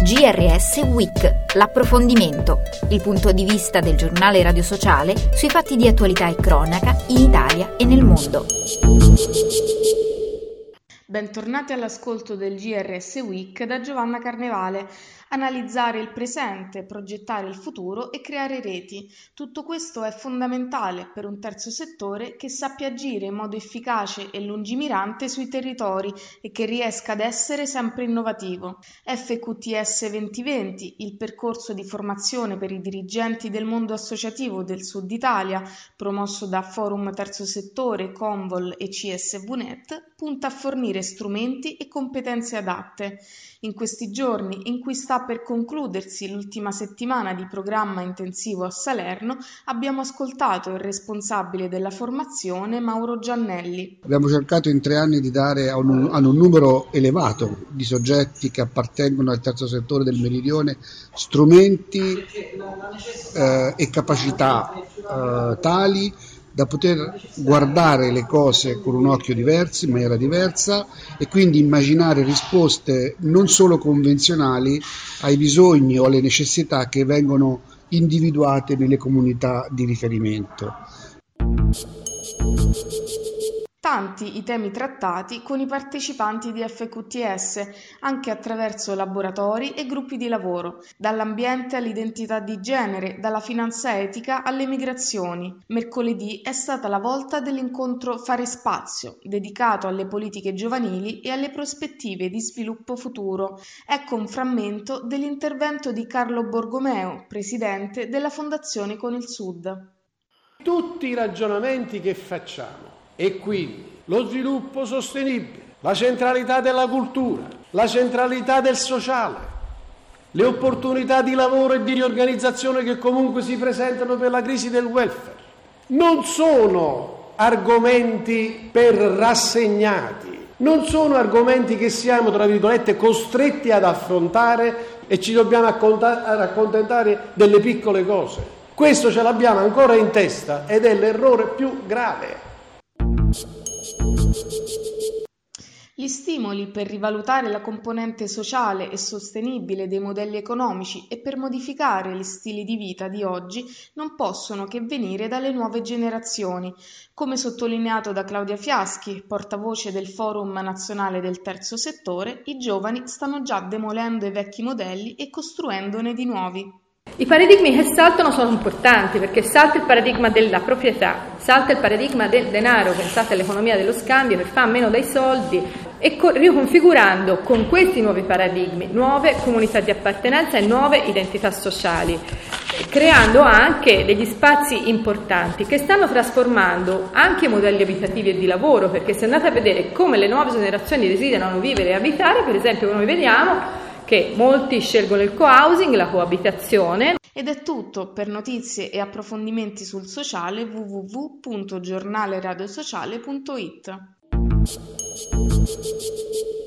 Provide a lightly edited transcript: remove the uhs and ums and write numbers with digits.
GRS Week, l'approfondimento, il punto di vista del giornale Radio Sociale sui fatti di attualità e cronaca in Italia e nel mondo. Bentornati all'ascolto del GRS Week da Giovanna Carnevale. Analizzare il presente, progettare il futuro e creare reti. Tutto questo è fondamentale per un terzo settore che sappia agire in modo efficace e lungimirante sui territori e che riesca ad essere sempre innovativo. FQTS 2020, il percorso di formazione per i dirigenti del mondo associativo del Sud Italia, promosso da Forum Terzo Settore, Convol e CSVnet, punta a fornire strumenti e competenze adatte. In questi giorni, in cui sta per concludersi l'ultima settimana di programma intensivo a Salerno, abbiamo ascoltato il responsabile della formazione, Mauro Giannelli. Abbiamo cercato in 3 anni di dare a un numero elevato di soggetti che appartengono al terzo settore del Meridione strumenti e capacità tali da poter guardare le cose con un occhio diverso, in maniera diversa, e quindi immaginare risposte non solo convenzionali ai bisogni o alle necessità che vengono individuate nelle comunità di riferimento. Tanti i temi trattati con i partecipanti di FQTS, anche attraverso laboratori e gruppi di lavoro, dall'ambiente all'identità di genere, dalla finanza etica alle migrazioni. Mercoledì è stata la volta dell'incontro Fare Spazio, dedicato alle politiche giovanili e alle prospettive di sviluppo futuro. Ecco un frammento dell'intervento di Carlo Borgomeo, presidente della Fondazione Con il Sud. Tutti i ragionamenti che facciamo, e quindi lo sviluppo sostenibile, la centralità della cultura, la centralità del sociale, le opportunità di lavoro e di riorganizzazione che comunque si presentano per la crisi del welfare, non sono argomenti per rassegnati, non sono argomenti che siamo, tra virgolette, costretti ad affrontare e ci dobbiamo accontentare delle piccole cose. Questo ce l'abbiamo ancora in testa ed è l'errore più grave. Gli stimoli per rivalutare la componente sociale e sostenibile dei modelli economici e per modificare gli stili di vita di oggi non possono che venire dalle nuove generazioni. Come sottolineato da Claudia Fiaschi, portavoce del Forum Nazionale del Terzo Settore, i giovani stanno già demolendo i vecchi modelli e costruendone di nuovi. I paradigmi che saltano sono importanti perché salta il paradigma della proprietà, salta il paradigma del denaro, pensate all'economia dello scambio che fa a meno dai soldi e riconfigurando con questi nuovi paradigmi nuove comunità di appartenenza e nuove identità sociali, creando anche degli spazi importanti che stanno trasformando anche i modelli abitativi e di lavoro, perché se andate a vedere come le nuove generazioni desiderano vivere e abitare, per esempio noi vediamo che molti scelgono il co-housing, la coabitazione. Ed è tutto. Per notizie e approfondimenti sul sociale www.giornaleradiosociale.it.